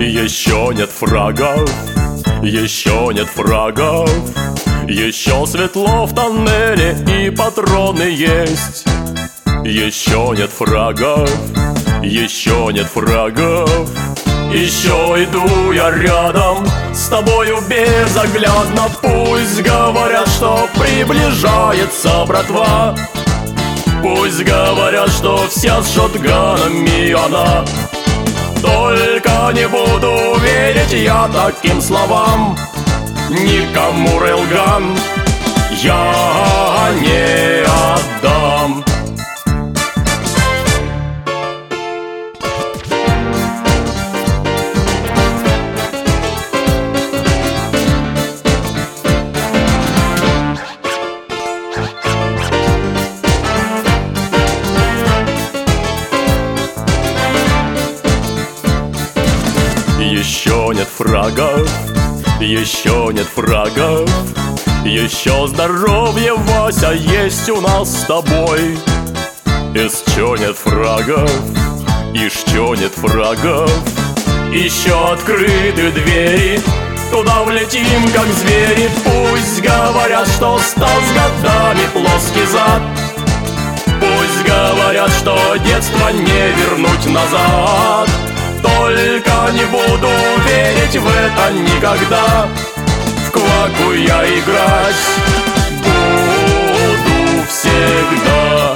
Еще нет фрагов, еще нет фрагов, еще светло в тоннеле и патроны есть. Еще нет фрагов, еще нет фрагов. Еще иду я рядом с тобою безоглядно. Пусть говорят, что приближается братва, пусть говорят, что все с шотганами она. Только не буду верить я таким словам, никому рейлган я не отдам. Еще нет фрагов, еще нет фрагов, еще здоровье, Вася, есть у нас с тобой. Еще нет фрагов, еще нет фрагов, еще открыты двери, туда влетим, как звери. Пусть говорят, что стал с годами плоский зад, пусть говорят, что детство не вернуть назад. Только не буду верить в это никогда. В кваку я играть буду всегда.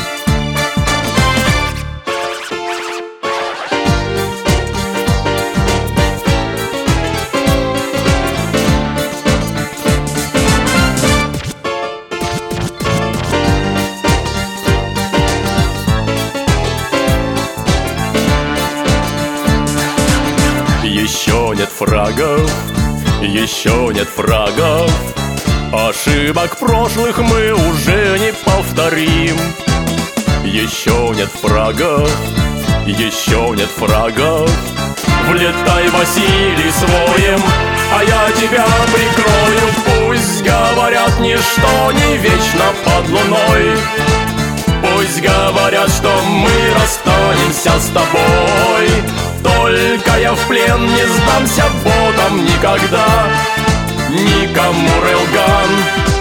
Еще нет фрагов, еще нет фрагов, ошибок прошлых мы уже не повторим. Еще нет фрагов, еще нет фрагов. Влетай, Василий, своим, а я тебя прикрою. Пусть говорят, ничто не вечно под луной, пусть говорят, что мы расстанемся с тобой. Только я в плен не сдамся ботам никогда, никому рейлган